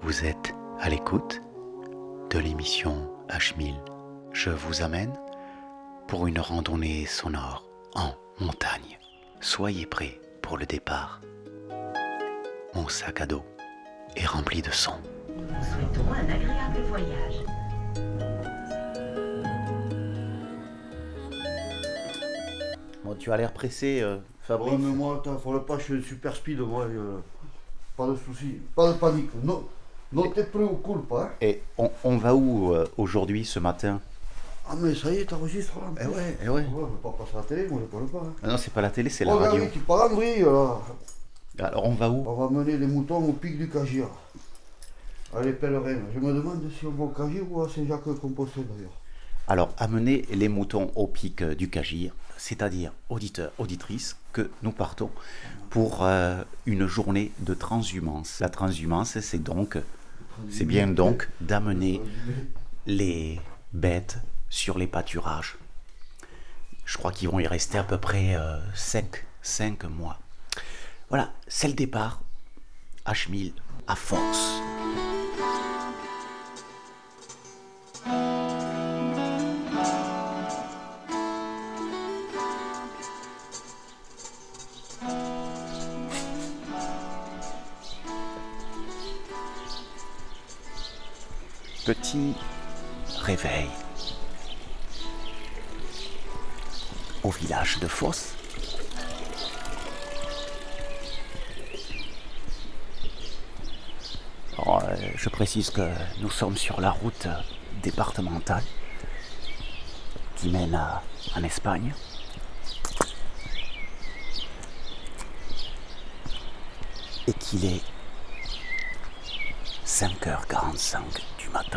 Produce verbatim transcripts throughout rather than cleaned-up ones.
Vous êtes à l'écoute de l'émission H mille. Je vous amène pour une randonnée sonore en montagne. Soyez prêts pour le départ. Mon sac à dos est rempli de sons. Nous vous souhaitons un agréable voyage. Bon, tu as l'air pressé, euh, Fabrice. Ouais, mais moi, attends, faut pas, je suis super speed, moi. euh, pas de soucis, pas de panique. Non, non t'es prêt au coup, pas. Hein. Et on, on va où euh, aujourd'hui, ce matin? Ah, mais ça y est, t'enregistres là. Eh ouais, eh ouais. Ouais, je vais pas passer à la télé, moi je parle pas. Hein. Ah non, c'est pas la télé, c'est la Oh, radio. oui, tu parles en vrille, là. Alors, on va où? On va mener les moutons au pic du Cagir. Allez, pèlerins. Je me demande si on va au Cagir ou à Saint-Jacques-Compostelle d'ailleurs. Alors, amener les moutons au pic euh, du Cagir, c'est-à-dire, auditeurs, auditrices, que nous partons pour euh, une journée de transhumance. La transhumance, c'est donc, c'est bien donc d'amener les bêtes sur les pâturages. Je crois qu'ils vont y rester à peu près euh, cinq mois. Voilà, c'est le départ. H mille à force. Petit réveil au village de Fosse. Alors, euh, je précise que nous sommes sur la route départementale qui mène à, en Espagne. Et qu'il est cinq heures quarante-cinq du matin.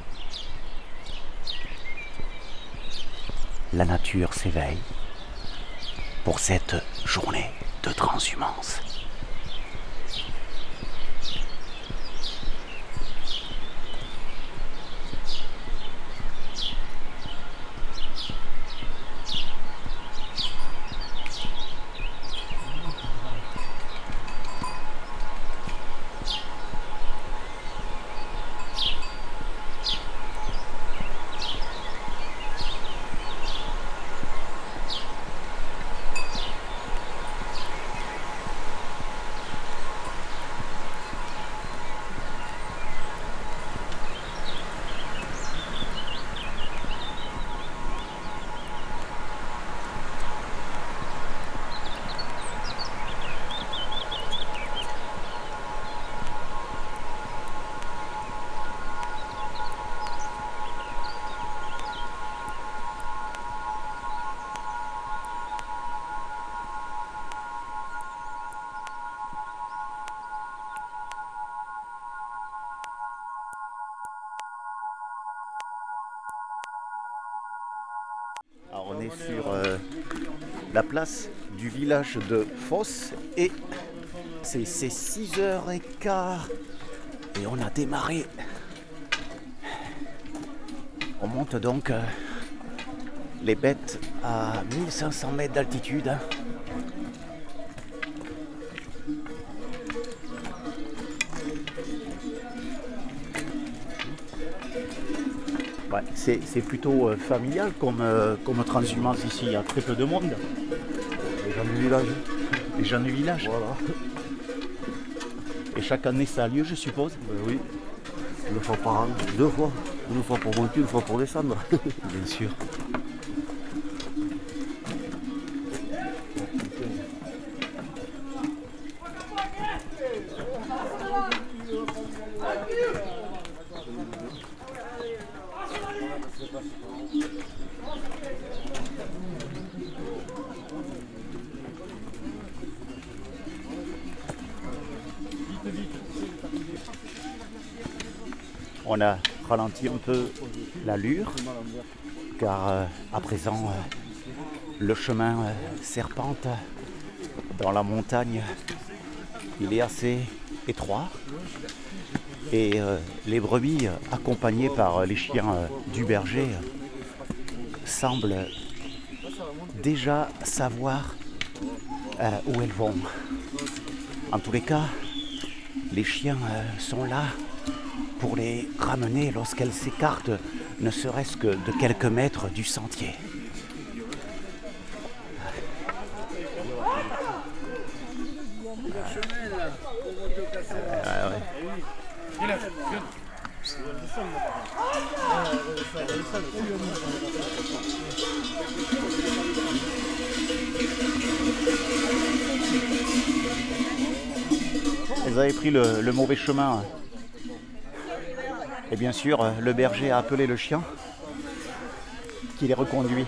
La nature s'éveille pour cette journée de transhumance. Alors on est sur euh, la place du village de Fosse et c'est six heures quinze et on a démarré. On monte donc euh, les bêtes à mille cinq cents mètres d'altitude. Ouais, c'est, c'est plutôt euh, familial comme, euh, comme transhumance ici, il y a très peu de monde. Les gens du village. Les gens du village. Voilà. Et chaque année ça a lieu, je suppose. Ben oui. Une fois par an, deux fois. Une fois pour monter, une fois pour descendre. Bien sûr. On a ralenti un peu l'allure car euh, à présent euh, le chemin euh, serpente dans la montagne, il est assez étroit et euh, les brebis accompagnées par les chiens euh, du berger semblent déjà savoir euh, où elles vont. En tous les cas, les chiens euh, sont là pour les ramener lorsqu'elles s'écartent, ne serait-ce que de quelques mètres du sentier. Ah, ouais. Elles avaient pris le, le mauvais chemin. Et bien sûr, le berger a appelé le chien qui les reconduit.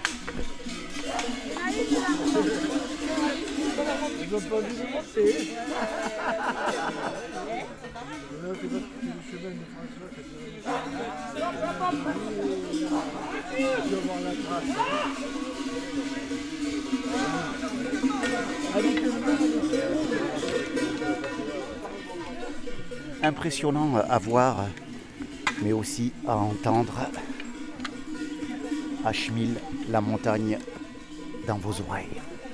Impressionnant à voir, mais aussi à entendre. Achemille la montagne dans vos oreilles.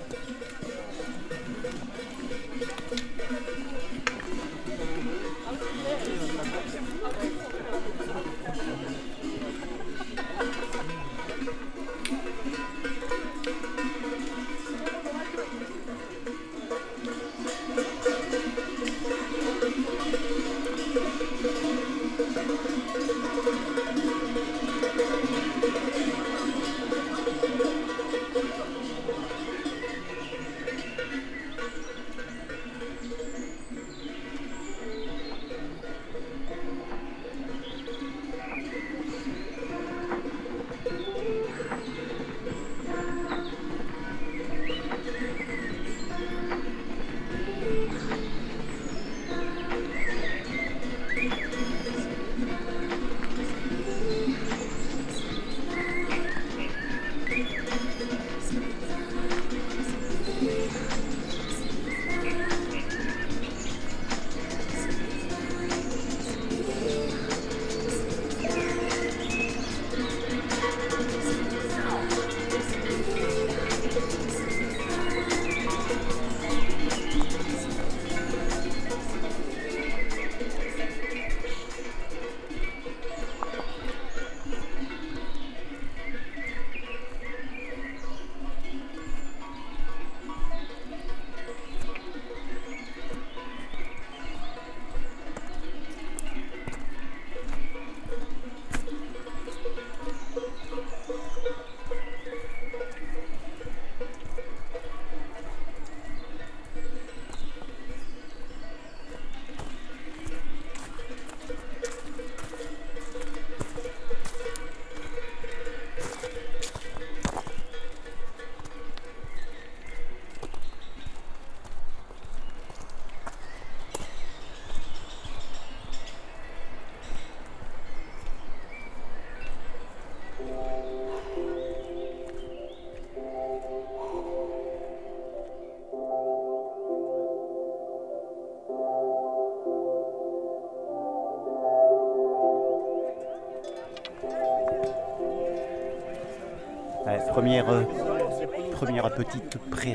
Première, euh, première petite prairie.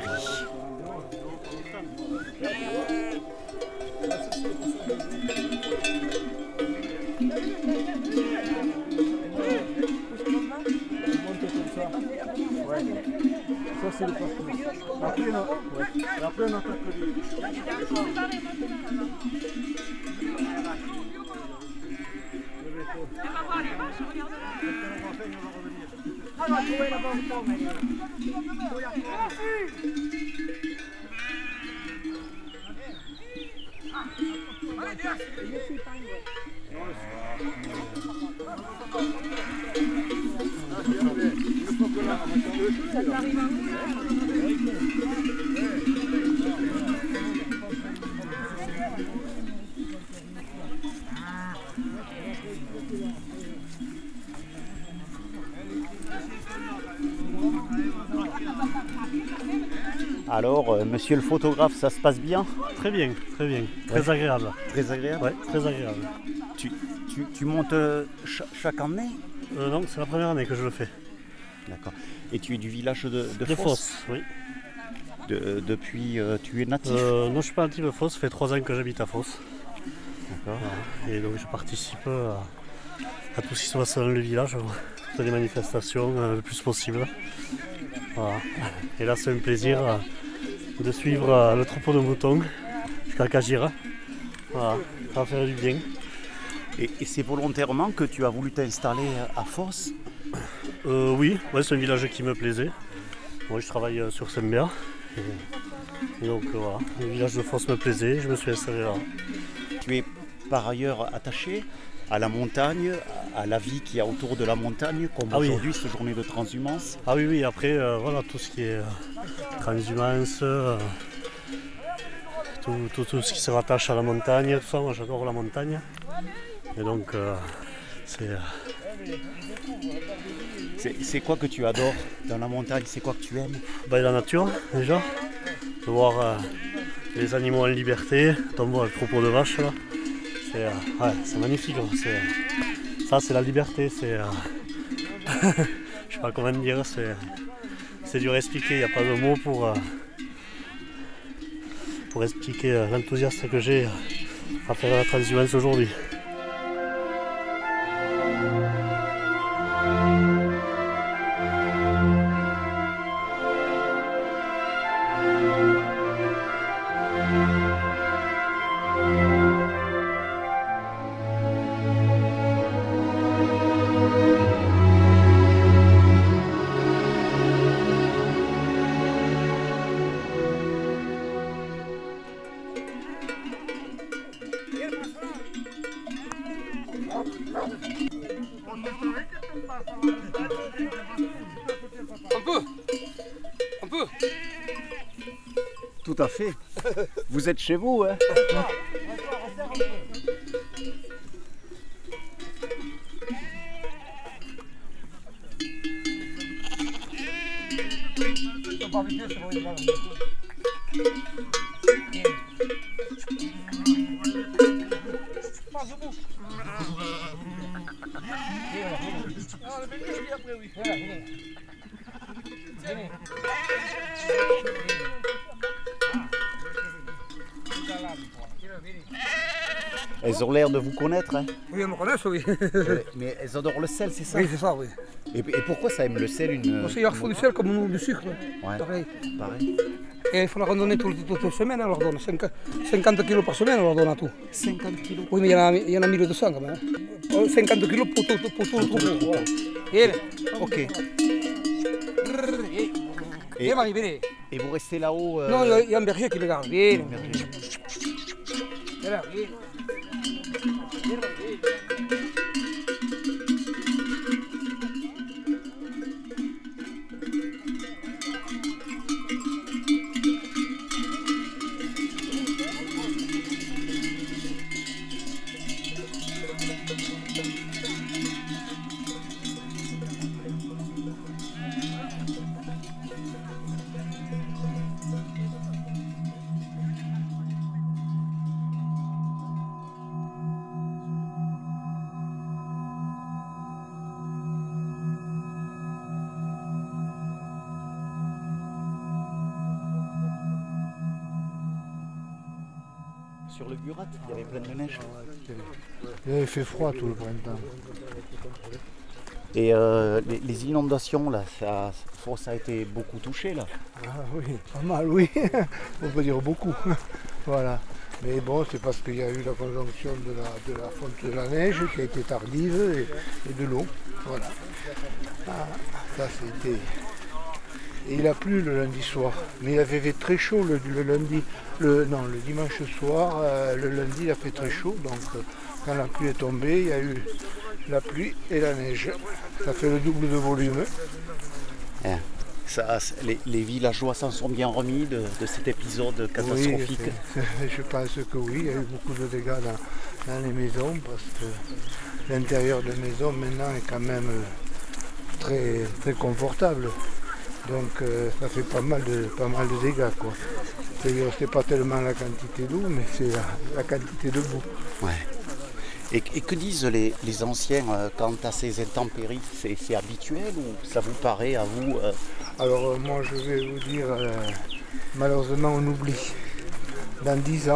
Ça c'est le parcours. Après, on, ouais. Après on attaque On va trouver la bonne forme. Ça t'arrive à où là? Alors, euh, monsieur le photographe, ça se passe bien? Très bien, très bien, très ouais. agréable. Très agréable? Ouais, très agréable. Tu, tu, tu montes euh, ch chaque année? euh, Non, c'est la première année que je le fais. D'accord. Et tu es du village de, de, de Fos? Fos, oui. De, depuis, euh, tu es natif? euh, Non, je ne suis pas natif de Fos, ça fait trois ans que j'habite à Fos. D'accord. Et donc je participe à, à tout ce qui se passe dans le village, toutes les manifestations euh, le plus possible. Voilà. Et là c'est un plaisir euh, de suivre euh, le troupeau de moutons jusqu'à Cagira. Voilà. Ça va faire du bien. Et, et c'est volontairement que tu as voulu t'installer à Fos? euh, Oui, ouais, c'est un village qui me plaisait. Moi je travaille euh, sur Saint-Béat. Et, et donc euh, voilà, le village de Fos me plaisait, je me suis installé là. Tu es par ailleurs attaché à la montagne, à la vie qu'il y a autour de la montagne, comme Ah oui. aujourd'hui, cette journée de transhumance. Ah oui, oui, après, euh, voilà, tout ce qui est euh, transhumance, euh, tout, tout, tout ce qui se rattache à la montagne, tout ça, moi j'adore la montagne. Et donc, euh, c'est... Euh, C'est, c'est quoi que tu adores dans la montagne? C'est quoi que tu aimes? bah, la nature, déjà, de voir euh, les animaux en liberté, on voit le troupeau de vaches, là. C'est, euh, ouais, c'est magnifique, hein, c'est, euh, ça c'est la liberté, c'est... Euh, je sais pas comment dire, c'est, c'est dur à expliquer, il n'y a pas de mots pour... Euh, pour expliquer euh, l'enthousiasme que j'ai à faire la transhumance aujourd'hui. Un peu. Un peu. Tout à fait. Vous êtes chez vous, hein? Elles ont l'air de vous connaître, hein? Oui, on me connaît, oui. Euh, Mais elles adorent le sel, c'est ça? Oui, c'est ça, oui. Et, et pourquoi ça aime le sel une... Parce qu'il leur faut du sel comme nous, du sucre. Ouais. Pareil. Pareil. Et il faut leur donner toutes toute, toute semaines, on leur donne cinquante kilos par semaine, on leur donne à tout. cinquante kilos. Oui, mais il y en a, il y en a mille deux cents quand même. Hein. cinquante kilos pour tout, pour tout le troupeau. Vieni. Ok. Et, Vieni, Mani, vieni. et vous restez là-haut euh, Non, il y a- il y a un berger qui les garde. Vieni. Vieni là, vieni. Vieni là, vieni. sur le Burat, il y avait plein de neige. Il fait froid tout le printemps. Et euh, les, les inondations, là, ça, ça a été beaucoup touché, là. Ah oui, pas mal, oui. On peut dire beaucoup. Voilà. Mais bon, c'est parce qu'il y a eu la conjonction de la, de la fonte de la neige qui a été tardive et, et de l'eau. Voilà. Ah, ça c'était. Et il a plu le lundi soir. Mais il avait fait très chaud le, le lundi. Le, non, le dimanche soir, euh, le lundi il a fait très chaud. Donc euh, quand la pluie est tombée, il y a eu la pluie et la neige. Ça fait le double de volume. Hein, ça, les, les villageois s'en sont bien remis de, de cet épisode catastrophique. Oui, c'est- c'est- je pense que oui, il y a eu beaucoup de dégâts dans, dans les maisons parce que l'intérieur des maisons maintenant est quand même euh, très, très confortable. Donc euh, ça fait pas mal de, pas mal de dégâts, quoi. C'est-à-dire c'est pas tellement la quantité d'eau, mais c'est la, la quantité de boue. Ouais. Et, et que disent les, les anciens euh, quant à ces intempéries? C'est, c'est habituel ou ça vous paraît à vous euh, Alors euh, moi je vais vous dire, euh, malheureusement on oublie. Dans dix ans,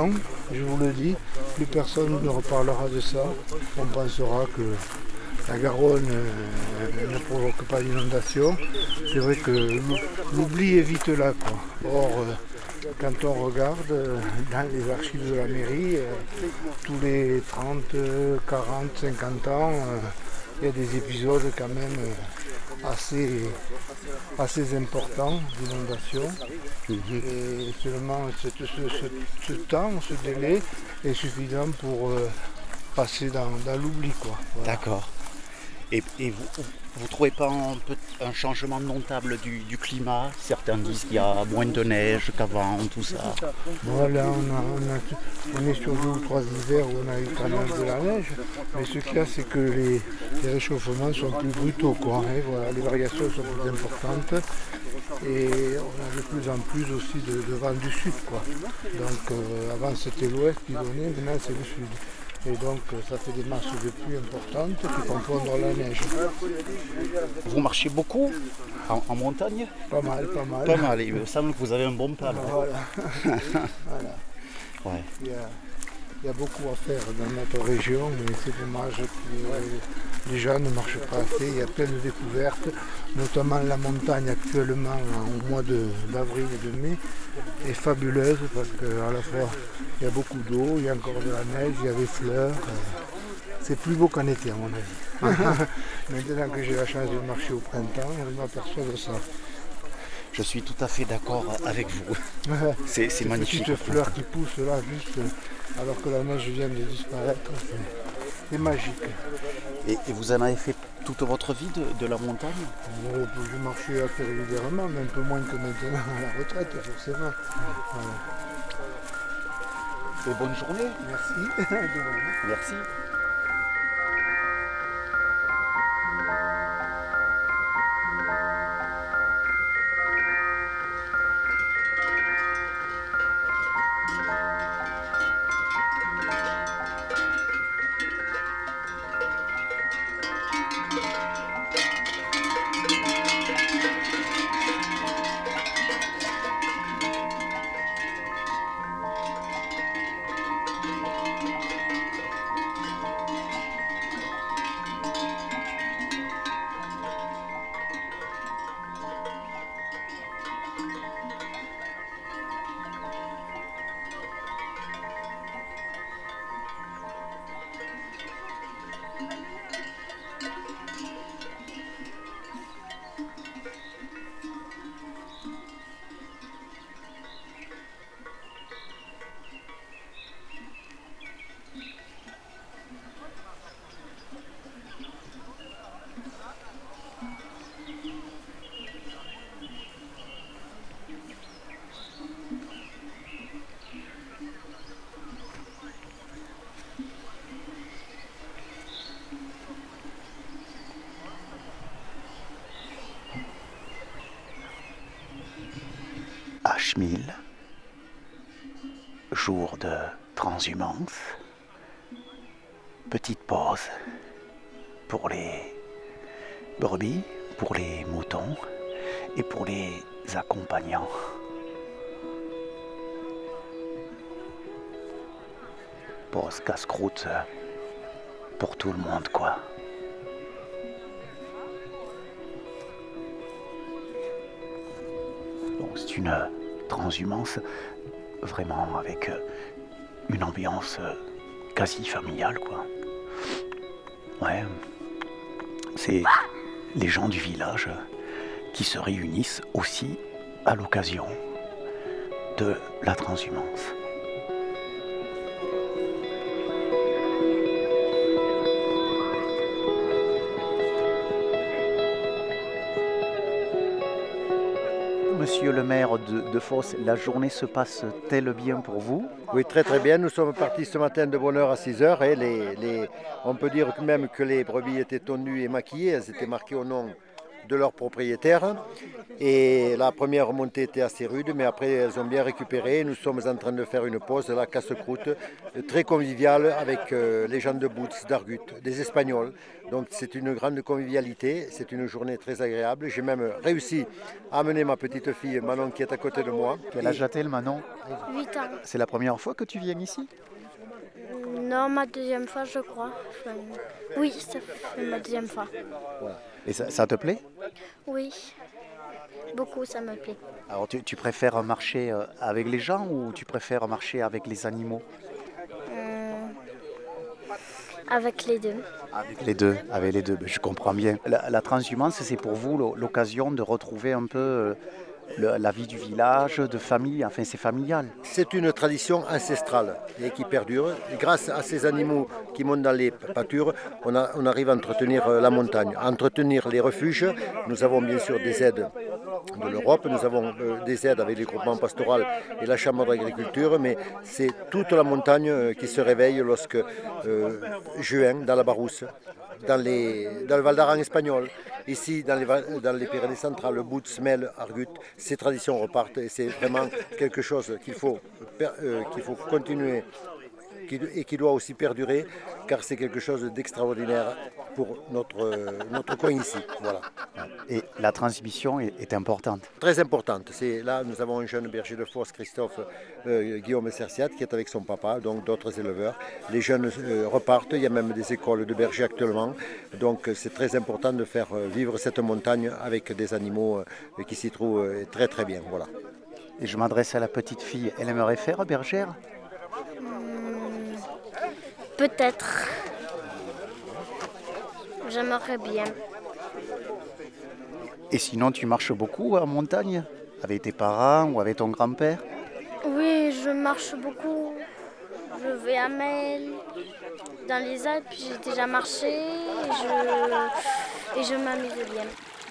je vous le dis, plus personne ne reparlera de ça. On pensera que la Garonne euh, ne provoque pas d'inondation. C'est vrai que l'oubli est vite là, quoi. Or, euh, quand on regarde euh, dans les archives de la mairie, euh, tous les trente, quarante, cinquante ans, euh, il y a des épisodes quand même euh, assez, assez importants d'inondation. Et seulement cette- ce, ce- ce temps, ce délai est suffisant pour euh, passer dans, dans l'oubli, quoi. Voilà. D'accord. Et, et vous ne trouvez pas un, peu, un changement notable du, du climat? Certains disent qu'il y a moins de neige qu'avant, tout ça. Voilà, on, a- on a- on est sur deux ou trois hivers où on a eu quand même de la neige, mais ce qu'il y a, c'est que les, les réchauffements sont plus brutaux, quoi, hein, voilà, les variations sont plus importantes et on a de plus en plus aussi de, de vent du sud, quoi. Donc euh, avant c'était l'ouest qui donnait, maintenant c'est le sud. Et donc euh, ça fait des masses de pluie importantes qui font fondre la neige. Vous marchez beaucoup en, en montagne? Pas mal, pas mal. Pas mal, il me semble que vous avez un bon plan. Voilà. Voilà. Ouais. Il y, a, il y a beaucoup à faire dans notre région, mais c'est dommage que euh, les gens ne marchent pas assez. Il y a plein de découvertes, notamment la montagne actuellement au mois de- d'avril et de mai est fabuleuse parce qu'à la fois il y a beaucoup d'eau, il y a encore de la neige, il y a des fleurs. euh, C'est plus beau qu'en été à mon avis. Maintenant que j'ai la chance de marcher au printemps, je m'aperçois de ça. Je suis tout à fait d'accord avec vous. C'est c'est Ces magnifique. petites fleurs qui poussent là juste euh, alors que la neige vient de disparaître, c'est- c'est magique. Et, et vous en avez fait toute votre vie de, de la montagne? Bon, je marchais assez régulièrement, mais un peu moins que maintenant à la retraite, forcément. Voilà. Et bonne journée. Merci. De même. Merci. H mille, jour de transhumance, petite pause pour les brebis, pour les moutons et pour les accompagnants. Pause casse-croûte pour tout le monde, quoi. Donc c'est une transhumance vraiment avec une ambiance quasi familiale, quoi. Ouais, c'est les gens du village qui se réunissent aussi à l'occasion de la transhumance. Monsieur le maire de, de Fos, la journée se passe-t-elle bien pour vous? Oui, très très bien. Nous sommes partis ce matin de bonne heure à six heures. Et les, les, on peut dire même que les brebis étaient tondues et maquillées. Elles étaient marquées au nom de leurs propriétaires. Et la première montée était assez rude, mais après elles ont bien récupéré. Nous sommes en train de faire une pause, la casse-croûte, très conviviale avec euh, les gens de Boutz, d'Argut, des Espagnols. Donc c'est une grande convivialité, c'est une journée très agréable. J'ai même réussi à amener ma petite fille Manon qui est à côté de moi. Quel âge a-t-elle, Manon? huit ans. C'est la première fois que tu viens ici? Non, ma deuxième fois, je crois. Enfin, oui, ça fait ma deuxième fois. Et ça, ça te plaît? Oui, beaucoup, ça me plaît. Alors tu, tu préfères marcher euh, avec les gens ou tu préfères marcher avec les animaux? Hum, avec les deux. Avec les deux, avec les deux, je comprends bien. La, la transhumance, c'est pour vous l'o- l'occasion de retrouver un peu euh, le- la vie du village, de famille, enfin c'est familial. C'est une tradition ancestrale et qui perdure. Et grâce à ces animaux qui montent dans les pâtures, on, a- on arrive à entretenir euh, la montagne, à entretenir les refuges. Nous avons bien sûr des aides de l'Europe, nous avons euh, des aides avec les groupements pastoraux et la Chambre d'agriculture, mais c'est toute la montagne euh, qui se réveille lorsque euh, juin, dans la Barousse, dans, les, dans le Val d'Aran espagnol, ici dans les, Val- dans les Pyrénées centrales, le Bout, Smel, Argut, ces traditions repartent et c'est vraiment quelque chose qu'il faut, per- euh, qu'il faut continuer qui- et qui doit aussi perdurer car c'est quelque chose d'extraordinaire pour notre, euh, notre coin ici. Voilà. Et la transmission est, est importante. Très importante. C'est, là, nous avons un jeune berger de force, Christophe euh, Guillaume Cerciat, qui est avec son papa, donc d'autres éleveurs. Les jeunes euh, repartent, il y a même des écoles de bergers actuellement. Donc euh, c'est très important de faire euh, vivre cette montagne avec des animaux euh, qui s'y trouvent euh, très très bien. Voilà. Et je m'adresse à la petite fille, elle aimerait faire bergère? Hum, peut-être. J'aimerais bien. Et sinon, tu marches beaucoup en montagne? Avec tes parents ou avec ton grand-père? Oui, je marche beaucoup. Je vais à Mel, dans les Alpes, j'ai déjà marché et je, et je m'amuse bien.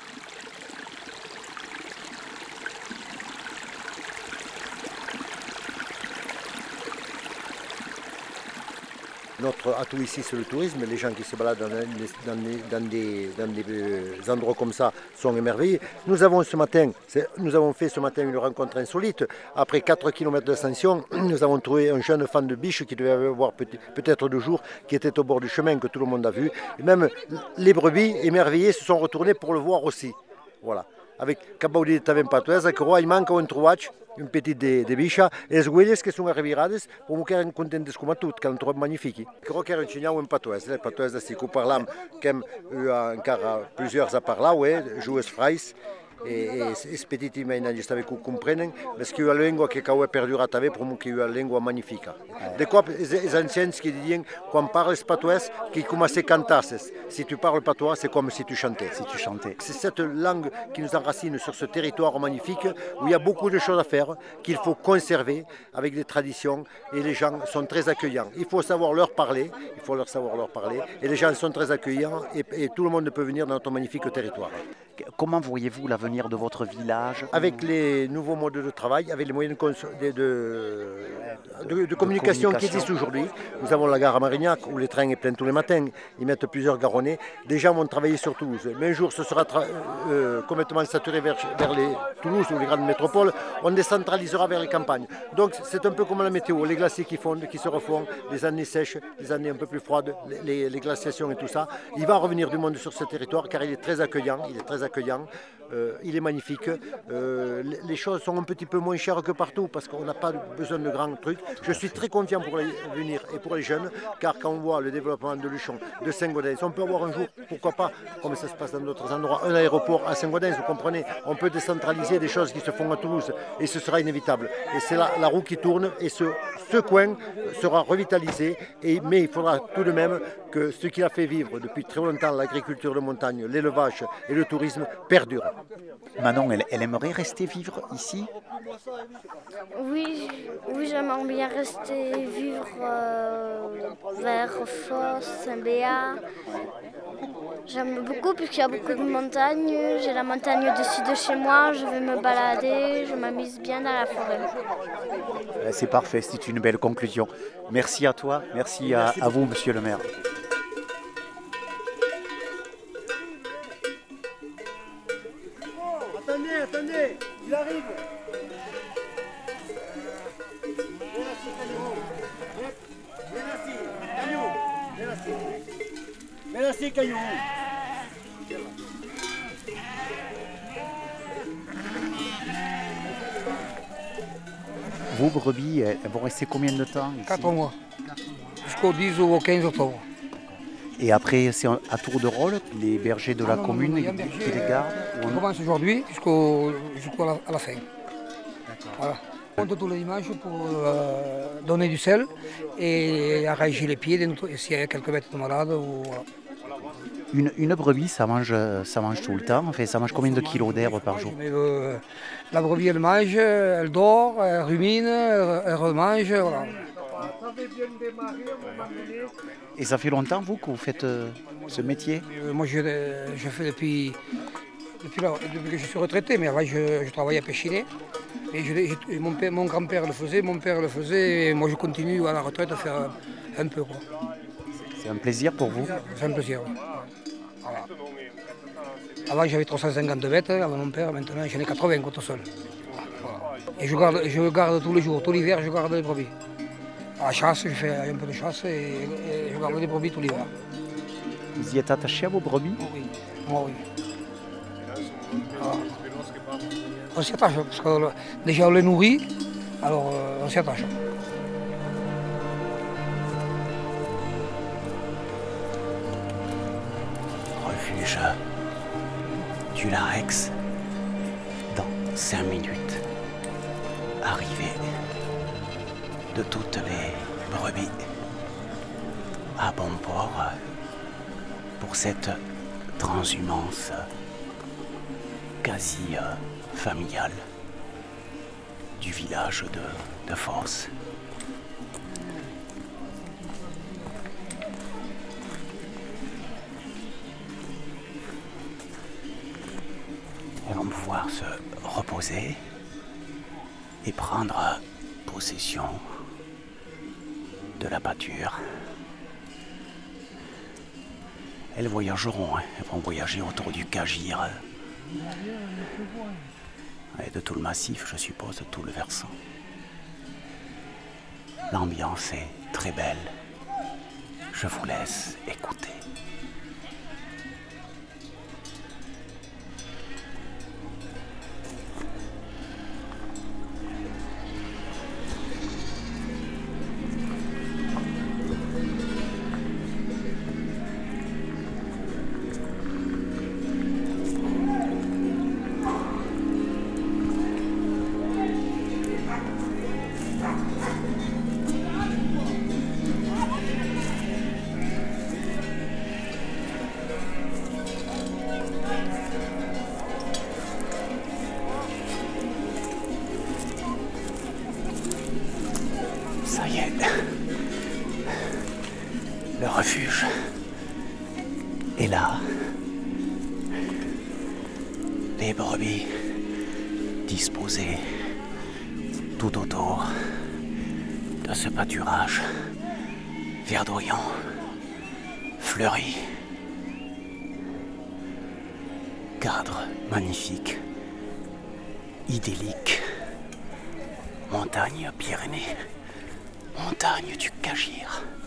Notre atout ici, c'est le tourisme. Les gens qui se baladent dans, des- dans des, dans des- dans des, euh, endroits comme ça sont émerveillés. Nous avons ce matin, c'est- nous avons fait ce matin une rencontre insolite. Après quatre kilomètres d'ascension, nous avons trouvé un jeune fan de biche qui devait avoir peut- peut-être deux jours, qui était au bord du chemin, que tout le monde a vu. Et même les brebis émerveillées se sont retournées pour le voir aussi. Voilà. Avec Cabaudi de Patuesa, que il manca un trovaig, un petit de, de bicha, e les huelles que sont revirades, pour que eren contentes com a tot, que l'han trobat magnifique. Crec que era un xinyau en patuès, el patuès de si que ho parlam, que hem eu encara plusieurs a parlar, eh, jues frais, e es petit imaginant estava que ho comprenen, mas que a lengua que cau é perdurat també, però que a lengua magnifica. De cop, els anciens que dient, quan parles patuès, que començaient cantasses. Si tu parles patois, c'est comme si tu chantais. Si tu chantais. C'est cette langue qui nous enracine sur ce territoire magnifique où il y a beaucoup de choses à faire, qu'il faut conserver avec des traditions et les gens sont très accueillants. Il faut savoir leur parler, il faut leur savoir leur parler et les gens sont très accueillants et, et tout le monde peut venir dans notre magnifique territoire. Comment voyez-vous l'avenir de votre village? Avec les nouveaux modes de travail, avec les moyens de, cons- de, de, de- de communication qui existent aujourd'hui, nous avons la gare à Marignac où les trains est plein tous les matins, ils mettent plusieurs garonnets. Des gens vont travailler sur Toulouse, mais un jour ce sera tra- euh, complètement saturé vers, vers les Toulouse ou les grandes métropoles, on décentralisera vers les campagnes. Donc c'est un peu comme la météo, les glaciers qui fondent, qui se refont, les années sèches, les années un peu plus froides, les, les- les glaciations et tout ça. Il va revenir du monde sur ce territoire car il est très accueillant, il est très accueillant. Euh, il est magnifique. Euh, les- les choses sont un petit peu moins chères que partout parce qu'on n'a pas besoin de grands trucs. Je suis très confiant pour les venir et pour les jeunes, car quand on voit le développement de Luchon, de Saint-Gaudens, on peut avoir un jour, pourquoi pas, comme ça se passe dans d'autres endroits, un aéroport à Saint-Gaudens, vous comprenez, on peut décentraliser des choses qui se font à Toulouse et ce sera inévitable. Et c'est la, la roue qui tourne et ce, ce coin sera revitalisé, et, mais il faudra tout de même que ce qui a fait vivre depuis très longtemps l'agriculture de montagne, l'élevage et le tourisme perdure. Manon, elle, elle aimerait rester vivre ici? Oui, oui, j'aimerais bien rester vivre euh, vers Fos, Saint-Béat. J'aime beaucoup puisqu'il y a beaucoup de montagnes. J'ai la montagne au-dessus de chez moi, je vais me balader, je m'amuse bien dans la forêt. Eh, C'est parfait, c'est une belle conclusion. Merci à toi, merci à, à vous, monsieur le maire. attendez, attendez, il arrive. Merci, Caillou. Merci. Merci, Caillou. Vos brebis, elles vont rester combien de temps ici? Quatre mois. Jusqu'au dix ou au quinze octobre. Et après, c'est à tour de rôle, les bergers de la Ah non, non, commune non, il y a un qui berger, les gardent ou On on- commence aujourd'hui jusqu'au jusqu'à la, à la fin. Voilà. On compte tous les dimanches pour euh, donner du sel et arranger les pieds des- s'il y a quelques bêtes de malades. Ou, voilà. Une, une brebis, ça mange, ça mange tout le temps. Enfin, ça mange combien de kilos d'herbe par jour? Mais, euh, la brebis, elle mange, elle dort, elle rumine, elle, elle remange. Voilà. Et ça fait longtemps, vous, que vous faites euh, ce métier? Euh, moi, je, je fais depuis, depuis, là- depuis que je suis retraité, mais avant, je, je travaillais à Péchinet. Et je, je- mon, père- mon grand-père le faisait, mon père le faisait, et moi, je continue à la retraite à faire un, un peu. quoi. C'est un plaisir pour vous? C'est un plaisir. oui. Voilà. Avant, j'avais trois cent cinquante bêtes avec mon père, maintenant, j'en ai quatre-vingts tout seul. Voilà. Et je garde, je garde tous les jours, tout l'hiver, je garde des brebis. À la chasse, je fais un peu de chasse et, et je garde des brebis tout l'hiver. Vous y êtes attaché à vos brebis? Oui, moi oui. Ah. On s'y attache parce que le- déjà on les nourrit, alors euh, on s'y attache. Refuge du Larrex dans cinq minutes. Arrivée de toutes les brebis à bon port pour cette transhumance quasi euh, familiale du village de, de Force. Elles vont pouvoir se reposer et prendre possession de la pâture. Elles voyageront, hein. Elles vont voyager autour du Cagir. Et de tout le massif, je suppose, de tout le versant. L'ambiance est très belle. Je vous laisse écouter. Ça y est, le refuge est là. Les brebis disposées tout autour de ce pâturage verdoyant, fleuri. Cadre magnifique, idyllique, montagne Pyrénées. Montagne du Cagir.